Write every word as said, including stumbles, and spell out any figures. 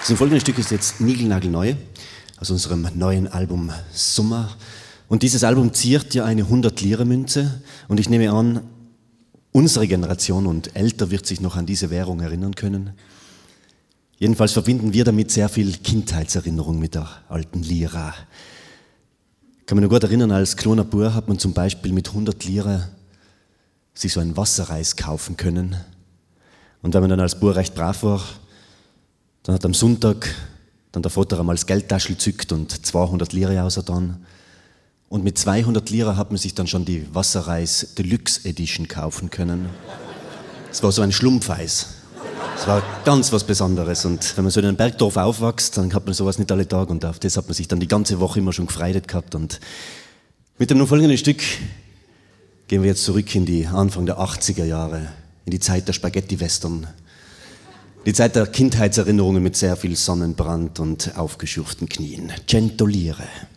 Das folgende Stück ist jetzt niegelnagelneu, aus unserem neuen Album Sommer. Und dieses Album ziert ja eine hundert-Lire-Münze. Und ich nehme an, unsere Generation und älter wird sich noch an diese Währung erinnern können. Jedenfalls verbinden wir damit sehr viel Kindheitserinnerung mit der alten Lira. Ich kann mich noch gut erinnern, als kleiner Bub hat man zum Beispiel mit hundert Lire sich so einen Wasserreis kaufen können. Und wenn man dann als Bub recht brav war, dann hat am Sonntag dann der Vater einmal das Geldtaschel zückt und zweihundert Lire rausgetan. Und mit zweihundert Lire hat man sich dann schon die Wasserreis Deluxe Edition kaufen können. Es war so ein Schlumpfeis. Es war ganz was Besonderes. Und wenn man so in einem Bergdorf aufwächst, dann hat man sowas nicht alle Tage. Und auf das hat man sich dann die ganze Woche immer schon gefreut gehabt. Und mit dem nun folgenden Stück gehen wir jetzt zurück in die Anfang der achtziger Jahre, in die Zeit der Spaghetti-Western. Die Zeit der Kindheitserinnerungen mit sehr viel Sonnenbrand und aufgeschürften Knien. Cento Lire.